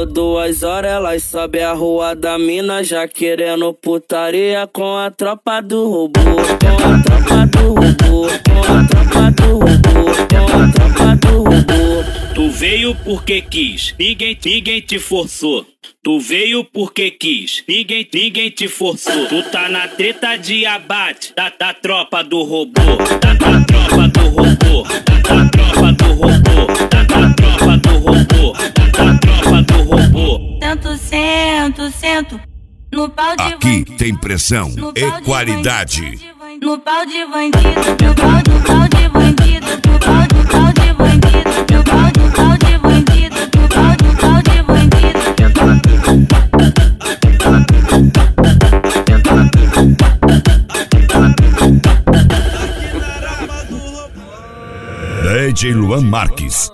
1h30, 2h, elas sobem a rua da mina, já querendo putaria com a tropa do robô. Com a tropa do robô, com a tropa do robô, com a tropa do robô. Tu veio porque quis, ninguém te forçou. Tu veio porque quis, ninguém te forçou. Tu tá na treta de abate da tropa do robô, da tropa do robô, da tropa do robô, da tropa do robô, da tropa do robô. Sento no pau de Aqui bandido. tem pressão e qualidade. No pau de bandido, no pau de bandido, no pau de bandido, no pau de bandido, no pau de bandido. DJ Luan Marques.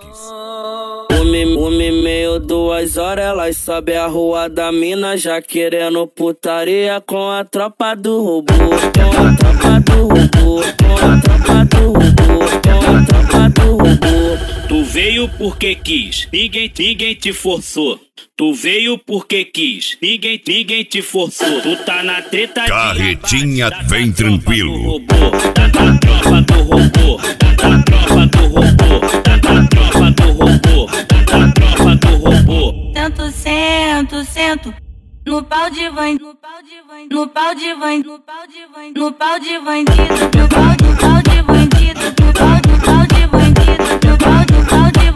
1h30, 2h, elas sobem a rua da mina, já querendo putaria com a tropa do robô. Com a tropa do robô, com a tropa do robô, com a tropa do robô. Tu veio porque quis, ninguém te forçou. Tu veio porque quis, ninguém te forçou. Tu tá na treta de Carretinha, vem tranquilo. Da tropa do robô, da tropa do robô, da tropa do robô, da tropa do robô. Sento no pau de bandido, no pau de bandido, no pau de bandido, no pau de bandido, no pau de bandido, no pau de bandido, no pau de bandido.